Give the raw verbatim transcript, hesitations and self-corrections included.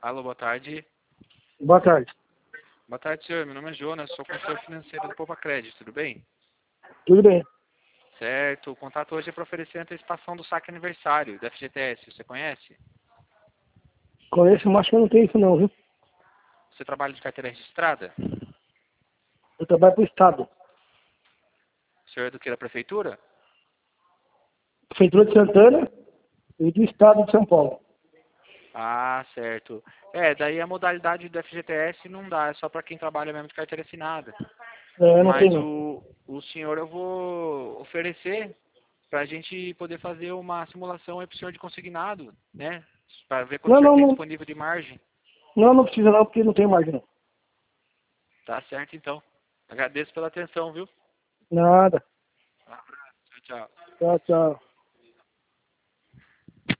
Alô, boa tarde. Boa tarde. Boa tarde, senhor. Meu nome é Jonas, sou consultor financeiro do Poupa Crédito, tudo bem? Tudo bem. Certo. O contato hoje é para oferecer a antecipação do saque aniversário do F G T S. Você conhece? Conheço, mas acho que eu não tenho isso não, viu? Você trabalha de carteira registrada? Eu trabalho pro Estado. O senhor é do que? Da prefeitura? Prefeitura de Santana e do Estado de São Paulo. Ah, certo. É, daí a modalidade do F G T S não dá, é só para quem trabalha mesmo de carteira assinada. É, eu não Mas tenho não. o, o senhor eu vou oferecer para a gente poder fazer uma simulação aí para o senhor de consignado, né? Para ver quanto o Não, senhor não, tem não. disponível de margem. Não, não precisa não, porque não tem margem não. Tá certo, então. Agradeço pela atenção, viu? Nada. Um abraço. Tchau, tchau. Tchau, tchau.